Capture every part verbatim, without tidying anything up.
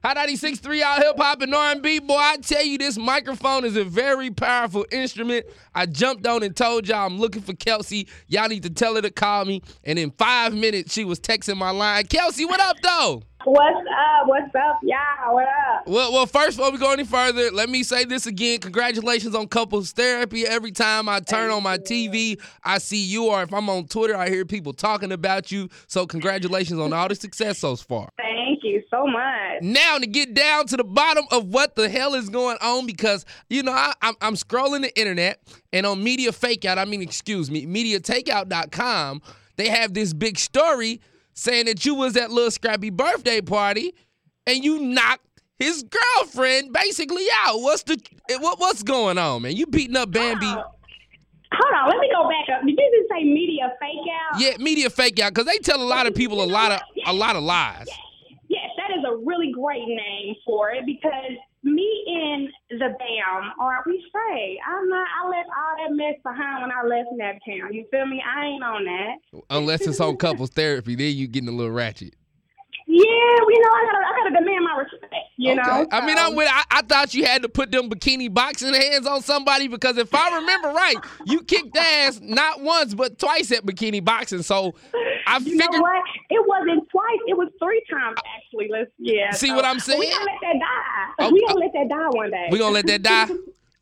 Hot ninety-six point three out hip hop and R and B. Boy, I tell you, this microphone is a very powerful instrument. I jumped on and told y'all I'm looking for Kelsey. Y'all need to tell her to call me. And in five minutes, she was texting my line. Kelsey, what up, though? What's up? What's up, y'all? What up? Well, well, first, before we go any further, let me say this again. Congratulations on couples therapy. Every time I turn Thank on my you. T V, I see you, or if I'm on Twitter, I hear people talking about you. So congratulations on all the success so far. Thank you so much. Now to get down to the bottom of what the hell is going on, because, you know, I, I'm, I'm scrolling the internet, and on Media Fakeout, I mean, excuse me, media takeout dot com, they have this big story saying that you was at Lil Scrappy birthday party and you knocked his girlfriend basically out. What's the what what's going on, man? You beating up Bambi? Hold on, Hold on, let me go back up. Did you just say media fake out? Yeah, Media Fakeout, because they tell a lot of people a lot of a lot of lies. Yes, that is a really great name for it, because me and the Bam, are we straight? I'm not. I left all that mess behind when I left Naptown. You feel me? I ain't on that. Unless it's on couples therapy, then you getting a little ratchet. Yeah, you know, I gotta, I gotta demand my respect. You Okay. know, I mean, so- I'm with. I, I thought you had to put them bikini boxing hands on somebody, because if I remember right, you kicked ass not once but twice at bikini boxing. So I You figured. know what? It wasn't twice. It was three times, actually. Let's yeah. See so- what I'm but We saying? gonna let that die. Oh, we oh. gonna let that die one day. We gonna let that die.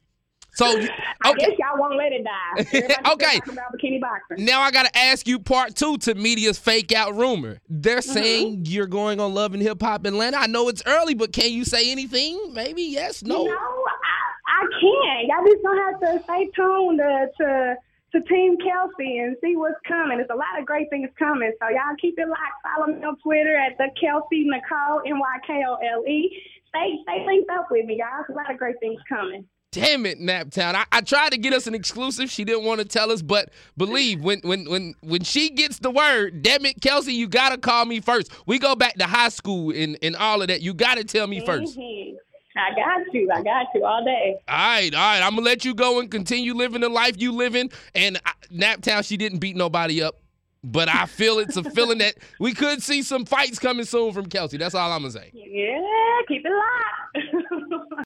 So I okay. guess y'all won't let it die. Everybody Okay. still talking about bikini boxing. Now I gotta ask you part two to Media's fake out rumor. They're saying you're going on Love and Hip Hop Atlanta. I know it's early, but can you say anything? Maybe yes, no. You know, I, I can't. Y'all just gonna have to stay tuned to, to to Team Kelsey and see what's coming. There's a lot of great things coming. So y'all keep it locked. Follow me on Twitter at the Kelsey Nicole N Y K O L E. Stay stay linked up with me, y'all. There's a lot of great things coming. Damn it, Naptown. I, I tried to get us an exclusive. She didn't want to tell us, but believe when when when when she gets the word, damn it, Kelsey, you gotta call me first. We go back to high school and, and all of that. You gotta tell me first. Mm-hmm. I got you. I got you all day. All right, all right. I'm gonna let you go and continue living the life you living. And I, Naptown, she didn't beat nobody up, but I feel it's a feeling that we could see some fights coming soon from Kelsey. That's all I'm gonna say. Yeah, keep it locked.